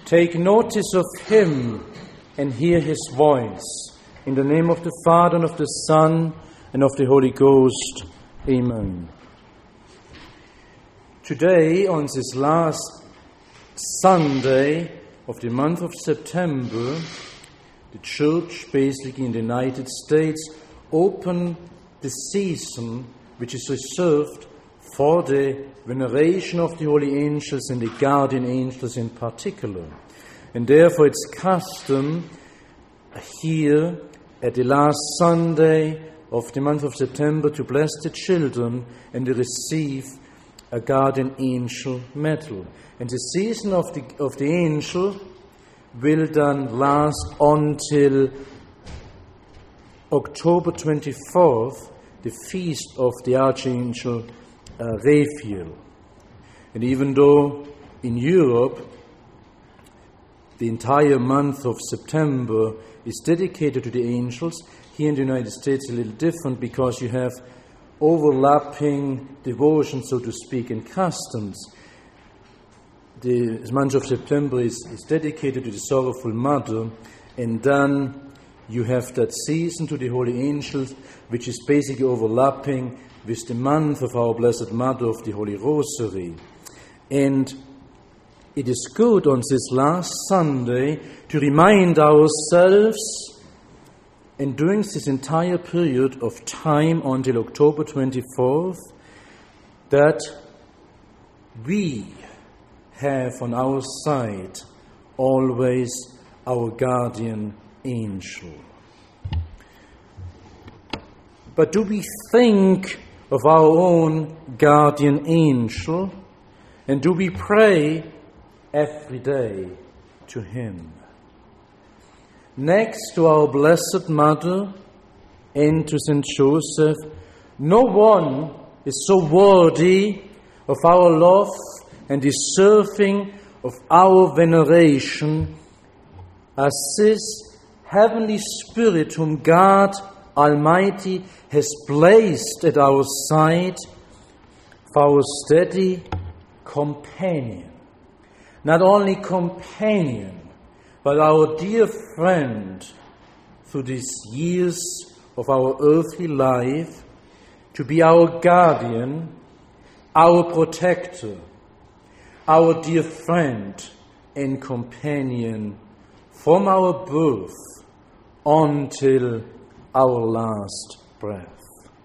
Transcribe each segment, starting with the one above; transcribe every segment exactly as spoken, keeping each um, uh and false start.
Take notice of him and hear his voice. In the name of the Father, and of the Son, and of the Holy Ghost. Amen. Today, on this last Sunday of the month of September, the Church, basically in the United States, opened the season which is reserved for the veneration of the holy angels and the guardian angels in particular. And therefore it's custom here at the last Sunday of the month of September to bless the children and to receive a guardian angel medal. And the season of the of the angel will then last until October twenty-fourth, the feast of the Archangel uh, Raphael. And even though in Europe the entire month of September is dedicated to the angels, here in the United States it's a little different because you have overlapping devotion, so to speak, and customs. The month of September is, is dedicated to the Sorrowful Mother, and then you have that season to the holy angels, which is basically overlapping with the month of our Blessed Mother of the Holy Rosary. And it is good on this last Sunday to remind ourselves, and during this entire period of time until October twenty-fourth, that we have on our side always our guardian angel. But do we think of our own guardian angel, and do we pray every day to him? Next to our Blessed Mother and to Saint Joseph, no one is so worthy of our love and deserving of our veneration as this heavenly Spirit whom God Almighty has placed at our side for our steady companion. Not only companion, but our dear friend through these years of our earthly life, to be our guardian, our protector, our dear friend and companion from our birth until our last breath.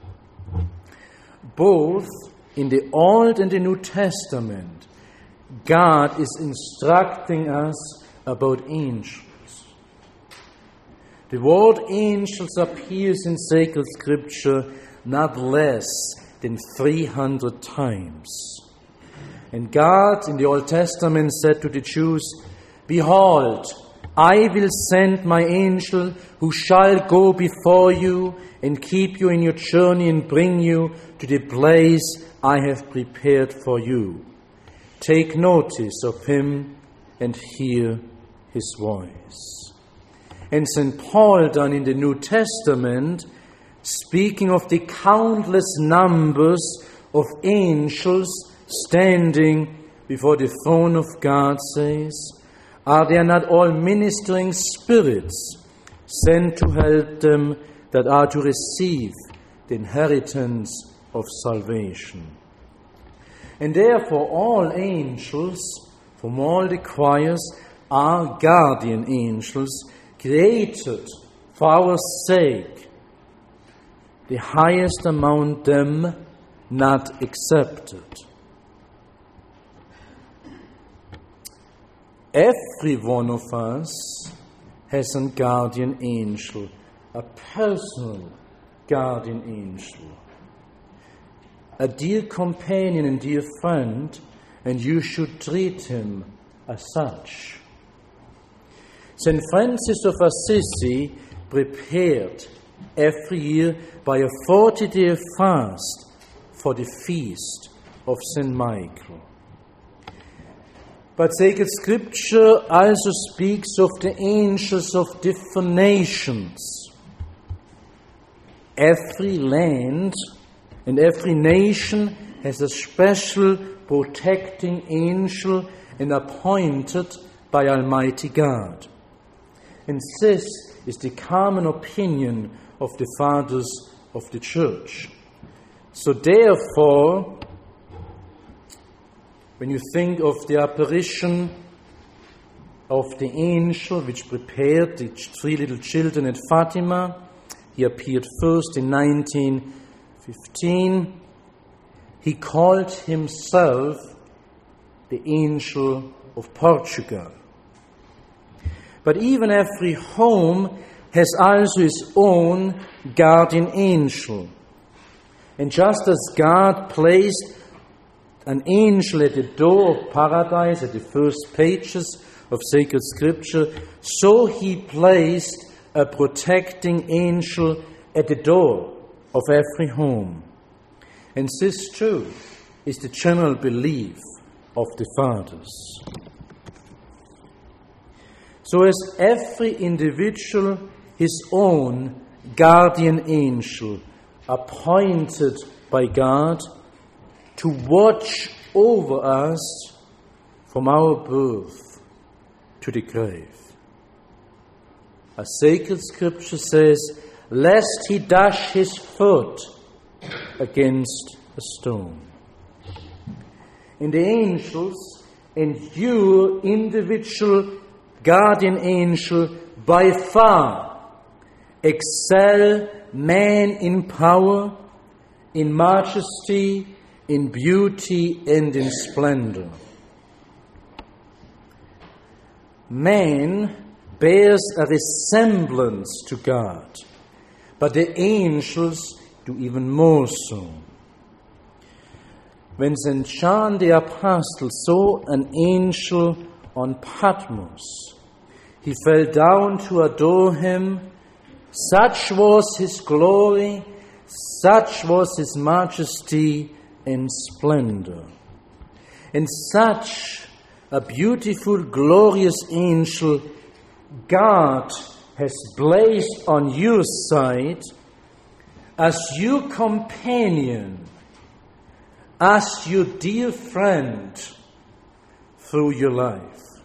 Both in the Old and the New Testament, God is instructing us about angels. The word angels appears in sacred scripture not less than three hundred times. And God in the Old Testament said to the Jews, "Behold, I will send my angel who shall go before you and keep you in your journey and bring you to the place I have prepared for you. Take notice of him and hear his voice." And Saint Paul then in the New Testament, speaking of the countless numbers of angels standing before the throne of God, says, "Are there not all ministering spirits sent to help them that are to receive the inheritance of salvation?" And therefore all angels from all the choirs are guardian angels, created for our sake, the highest among them not accepted. Every one of us has a guardian angel, a personal guardian angel, a dear companion and dear friend, and you should treat him as such. Saint Francis of Assisi prepared every year by a forty-day fast for the feast of Saint Michael. But sacred scripture also speaks of the angels of different nations. Every land and every nation has a special protecting angel and appointed by Almighty God. And this is the common opinion of the fathers of the Church. So therefore, when you think of the apparition of the angel which prepared the three little children at Fatima, he appeared first in nineteen fifteen. He called himself the Angel of Portugal. But even every home has also its own guardian angel. And just as God placed an angel at the door of paradise, at the first pages of sacred scripture, so he placed a protecting angel at the door of every home. And this too is the general belief of the fathers. So as every individual his own guardian angel appointed by God to watch over us from our birth to the grave. As sacred scripture says, lest he dash his foot against a stone. And the angels and your individual guardian angel by far excel man in power, in majesty, in beauty, and in splendor. Man bears a resemblance to God, but the angels do even more so. When Saint John the Apostle saw an angel on Patmos, he fell down to adore him. Such was his glory, such was his majesty and splendor. And such a beautiful, glorious angel God has placed on your side as your companion, as your dear friend through your life.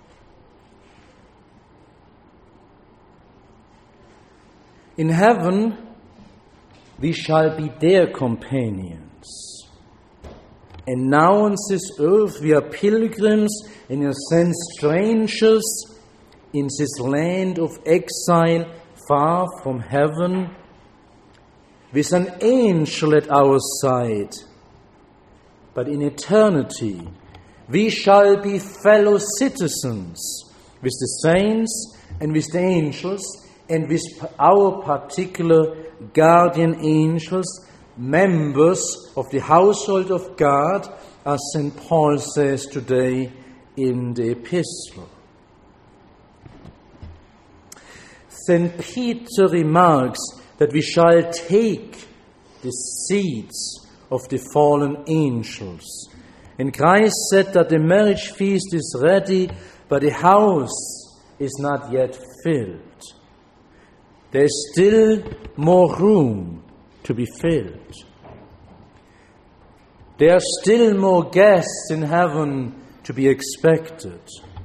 In heaven, we shall be their companions. And now on this earth, we are pilgrims and in a sense strangers in this land of exile far from heaven, with an angel at our side. But in eternity, we shall be fellow citizens with the saints and with the angels, and with our particular guardian angels, members of the household of God, as Saint Paul says today in the epistle. Saint Peter remarks that we shall take the seats of the fallen angels. And Christ said that the marriage feast is ready, but the house is not yet filled. There's still more room to be filled. There are still more guests in heaven to be expected.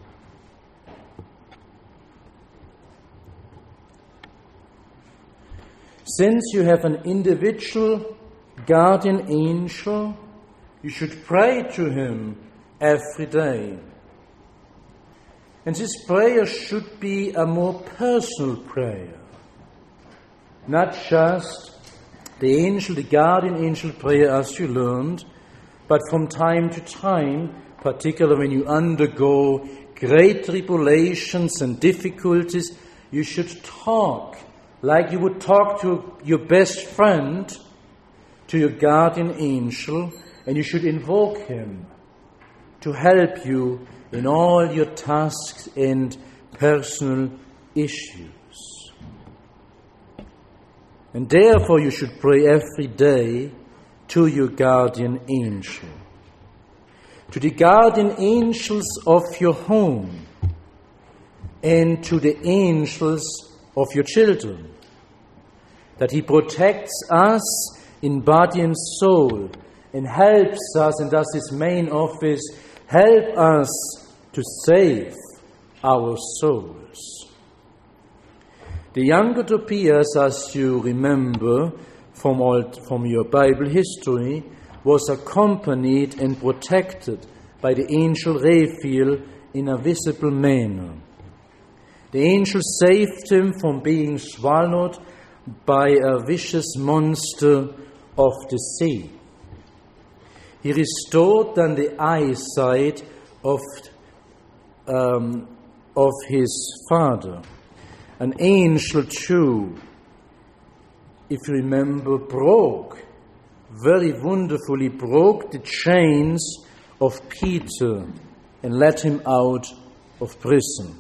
Since you have an individual guardian angel, you should pray to him every day. And this prayer should be a more personal prayer. Not just the angel, the guardian angel prayer as you learned, but from time to time, particularly when you undergo great tribulations and difficulties, you should talk like you would talk to your best friend, to your guardian angel, and you should invoke him to help you in all your tasks and personal issues. And therefore you should pray every day to your guardian angel, to the guardian angels of your home, and to the angels of your children, that he protects us in body and soul and helps us, and that's his main office, help us to save our souls. The younger Tobias, as you remember from, old, from your Bible history, was accompanied and protected by the angel Raphael in a visible manner. The angel saved him from being swallowed by a vicious monster of the sea. He restored then the eyesight of, um, of his father. An angel too, if you remember, broke, very wonderfully broke the chains of Peter and let him out of prison.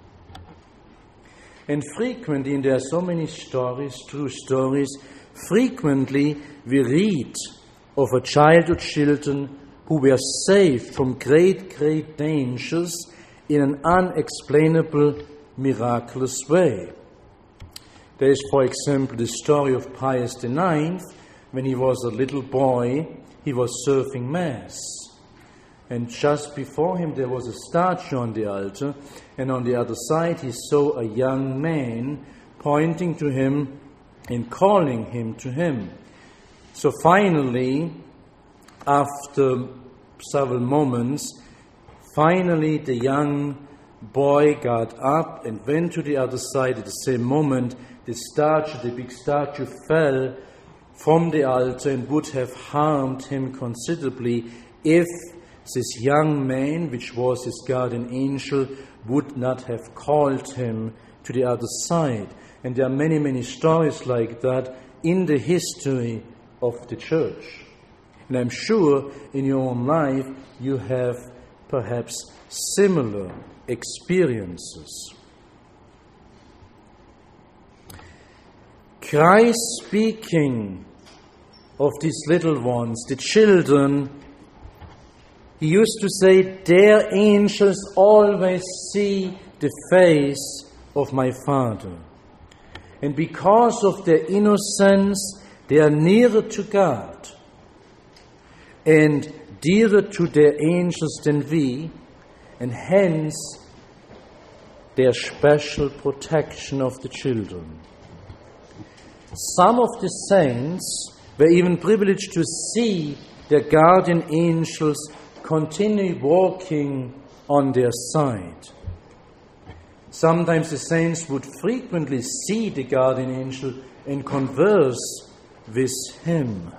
And frequently, and there are so many stories, true stories, frequently we read of a child or children who were saved from great, great dangers in an unexplainable, miraculous way. There is, for example, the story of Pius the Ninth. When he was a little boy, he was serving Mass. And just before him there was a statue on the altar, and on the other side he saw a young man pointing to him and calling him to him. So finally, after several moments, finally the young boy got up and went to the other side. At the same moment, the statue, the big statue, fell from the altar and would have harmed him considerably if this young man, which was his guardian angel, would not have called him to the other side. And there are many, many stories like that in the history of the church. And I'm sure in your own life you have perhaps similar experiences. Christ, speaking of these little ones, the children, he used to say, "Their angels always see the face of my Father." And because of their innocence, they are nearer to God and dearer to their angels than we, and hence their special protection of the children. Some of the saints were even privileged to see their guardian angels continue walking on their side. Sometimes the saints would frequently see the guardian angel and converse with him.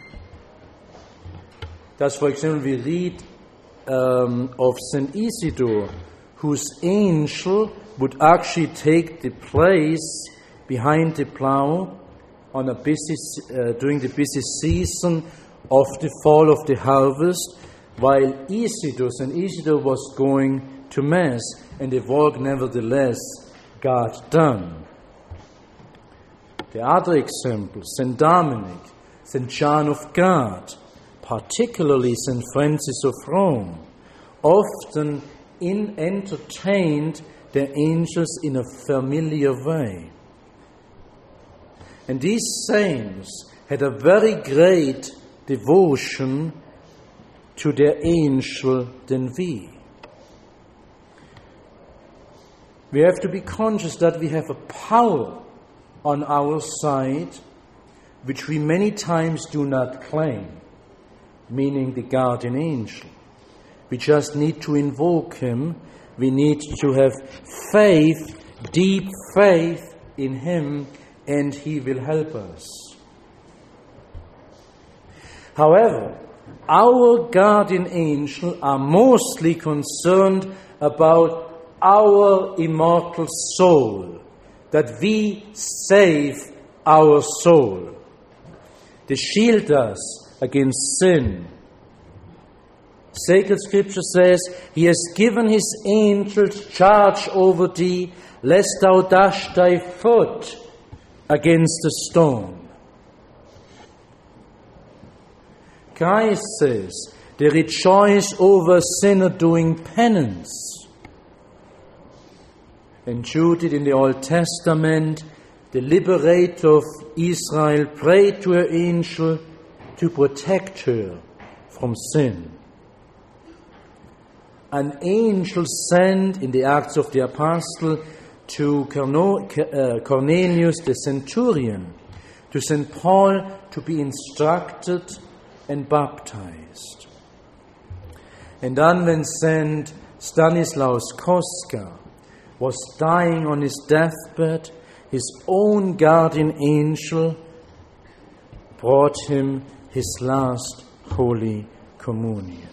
Thus, for example, we read um, of Saint Isidore, whose angel would actually take the place behind the plough on a busy, uh, during the busy season of the fall of the harvest, while Isidore, Saint Isidore was going to Mass, and the work nevertheless got done. The other example, Saint Dominic, Saint John of God, particularly Saint Francis of Rome, often in entertained their angels in a familiar way. And these saints had a very great devotion to their angel than we. We have to be conscious that we have a power on our side which we many times do not claim, meaning the guardian angel. We just need to invoke him. We need to have faith, deep faith in him, and he will help us. However, our guardian angels are mostly concerned about our immortal soul, that we save our soul. They shield us against sin. Sacred Scripture says, "He has given his angels charge over thee, lest thou dash thy foot against a stone." Christ says, "They rejoice over a sinner doing penance." And Judith in the Old Testament, the liberator of Israel, prayed to her angel to protect her from sin. an angel sent in the Acts of the Apostle to Cornelius the centurion, to Saint Paul to be instructed and baptized. And then when Saint Stanislaus Kostka was dying on his deathbed, his own guardian angel brought him his last Holy Communion.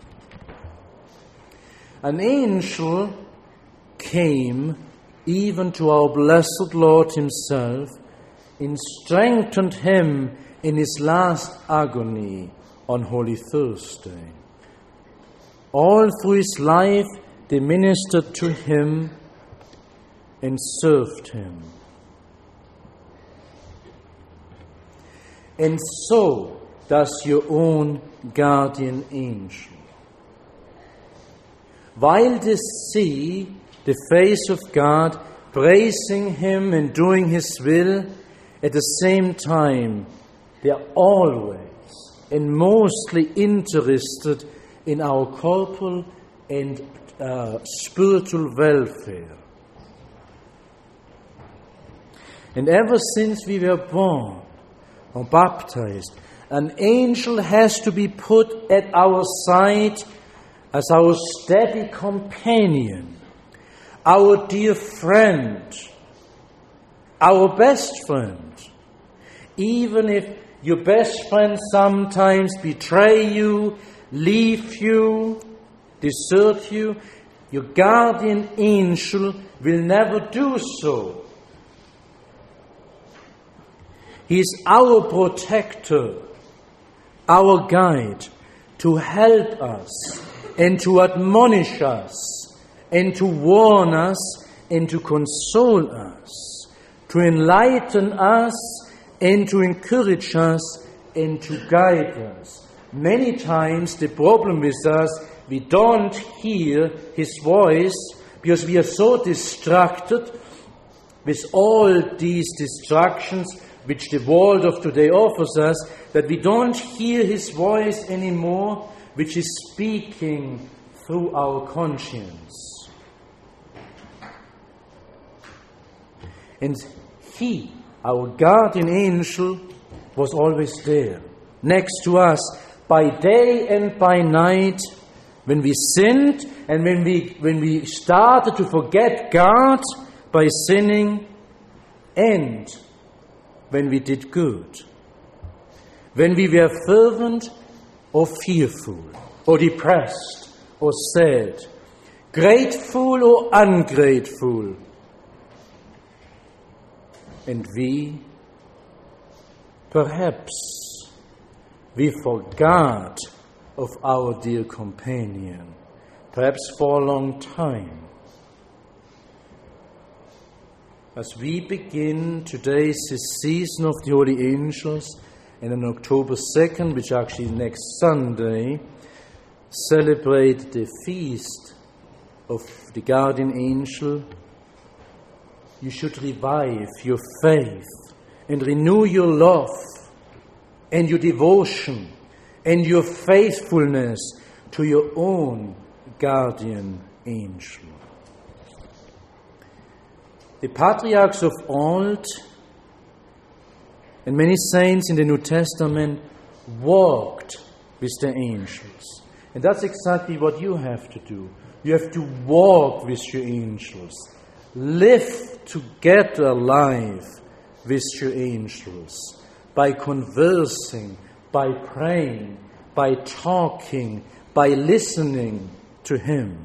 An angel came even to our blessed Lord himself and strengthened him in his last agony on Holy Thursday. All through his life they ministered to him and served him. And so does your own guardian angel. While they see the face of God, praising him and doing his will, at the same time they are always and mostly interested in our corporal and uh, spiritual welfare. And ever since we were born or baptized, an angel has to be put at our side as our steady companion, our dear friend, our best friend. Even if your best friend sometimes betray you, leave you, desert you, your guardian angel will never do so. He is our protector, our guide, to help us and to admonish us and to warn us and to console us, to enlighten us and to encourage us and to guide us. Many times the problem with us, we don't hear his voice because we are so distracted with all these distractions which the world of today offers us, that we don't hear his voice anymore, which is speaking through our conscience. And he, our guardian angel, was always there, next to us, by day and by night, when we sinned and when we, when we started to forget God by sinning, and when we did good, when we were fervent or fearful, or depressed or sad, grateful or ungrateful. And we, perhaps, we forgot of our dear companion, perhaps for a long time. As we begin today's season of the Holy Angels, and on October second, which actually next Sunday, celebrate the feast of the guardian angel, you should revive your faith and renew your love and your devotion and your faithfulness to your own guardian angel. The patriarchs of old and many saints in the New Testament walked with the angels. And that's exactly what you have to do. You have to walk with your angels. Live together life with your angels by conversing, by praying, by talking, by listening to him.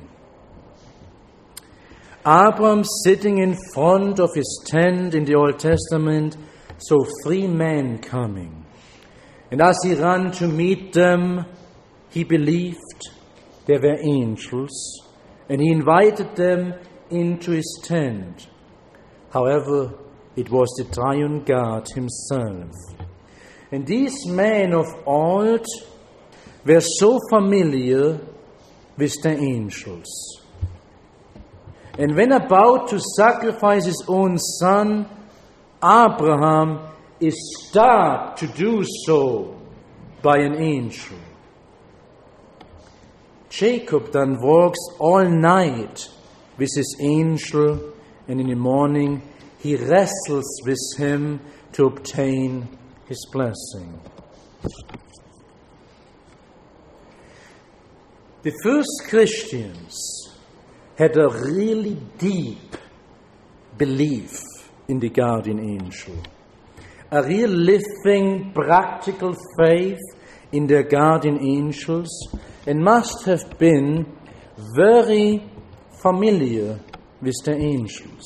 Abraham sitting in front of his tent in the Old Testament, saw three men coming. And as he ran to meet them, he believed they were angels, and he invited them into his tent. However, it was the triune God himself. And these men of old were so familiar with the angels. And when about to sacrifice his own son, Abraham is stopped to do so by an angel. Jacob then walks all night with his angel, and in the morning he wrestles with him to obtain his blessing. The first Christians had a really deep belief in the guardian angel, a real living, practical faith in their guardian angels, and must have been very familiar with the angels.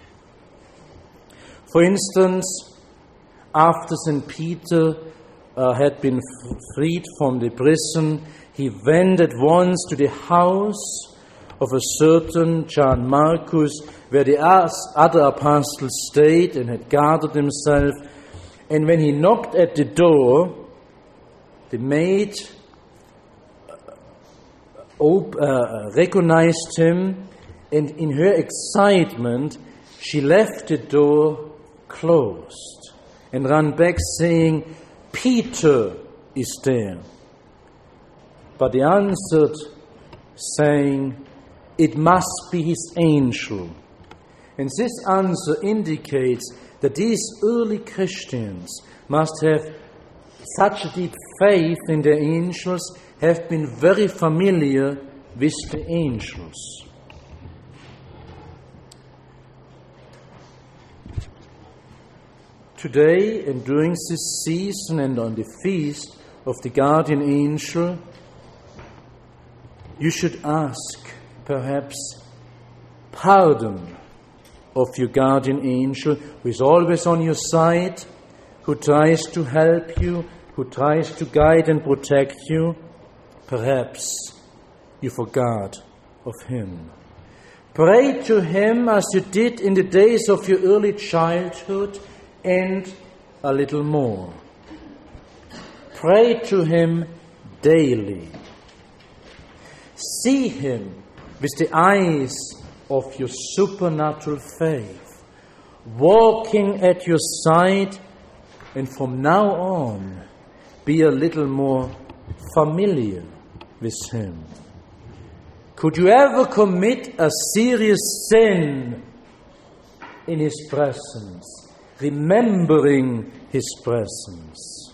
For instance, after Saint Peter uh, had been f- freed from the prison, he went at once to the house of a certain John Marcus, where the other apostles stayed and had guarded himself. And when he knocked at the door, the maid op- uh, recognized him, and in her excitement, she left the door closed and ran back saying, "Peter is there." But he answered, saying, "It must be his angel." And this answer indicates that these early Christians must have such a deep faith in their angels, have been very familiar with the angels. Today, and during this season and on the feast of the guardian angel, you should ask, perhaps, pardon of your guardian angel, who is always on your side, who tries to help you, who tries to guide and protect you. Perhaps you forgot of him. Pray to him as you did in the days of your early childhood, and a little more. Pray to him daily. See him with the eyes of your supernatural faith, walking at your side, and from now on, be a little more familiar with him. Could you ever commit a serious sin in his presence, remembering his presence?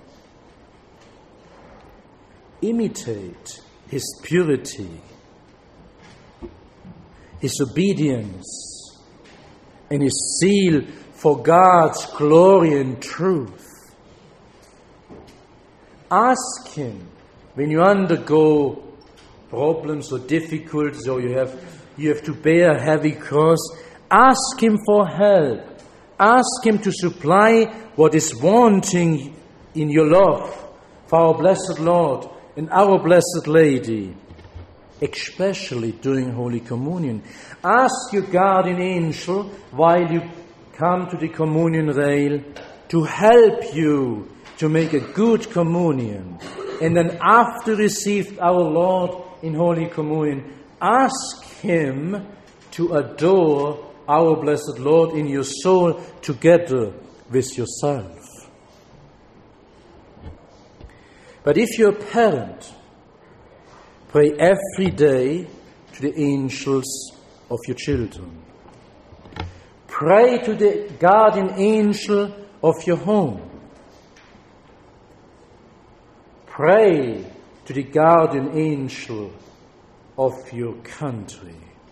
Imitate his purity, his obedience, and his zeal for God's glory and truth. Ask him when you undergo problems or difficulties, or you have you have to bear a heavy cross. Ask him for help. Ask him to supply what is wanting in your love for our blessed Lord and our Blessed Lady, especially during Holy Communion. Ask your guardian angel while you come to the communion rail to help you to make a good communion. And then after received our Lord in Holy Communion, ask him to adore our blessed Lord in your soul together with yourself. But if you're a parent, pray every day to the angels of your children. Pray to the guardian angel of your home. Pray to the guardian angel of your country.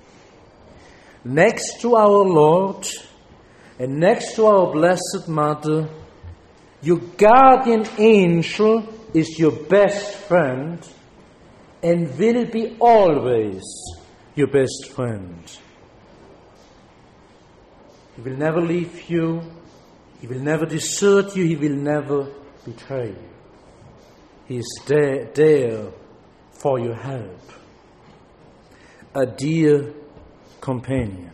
Next to our Lord and next to our Blessed Mother, your guardian angel is your best friend and will be always your best friend. He will never leave you. He will never desert you. He will never betray you. He is there, there for your help. A dear companion.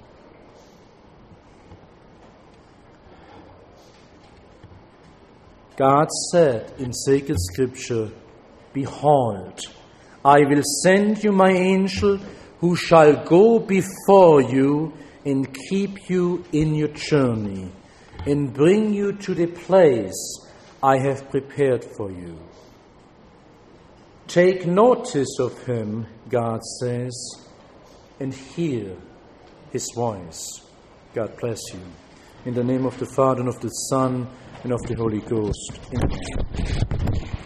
God said in sacred scripture, "Behold, I will send you my angel who shall go before you and keep you in your journey and bring you to the place I have prepared for you." Take notice of him, God says, and hear his voice. God bless you. In the name of the Father, and of the Son, and of the Holy Ghost. Amen.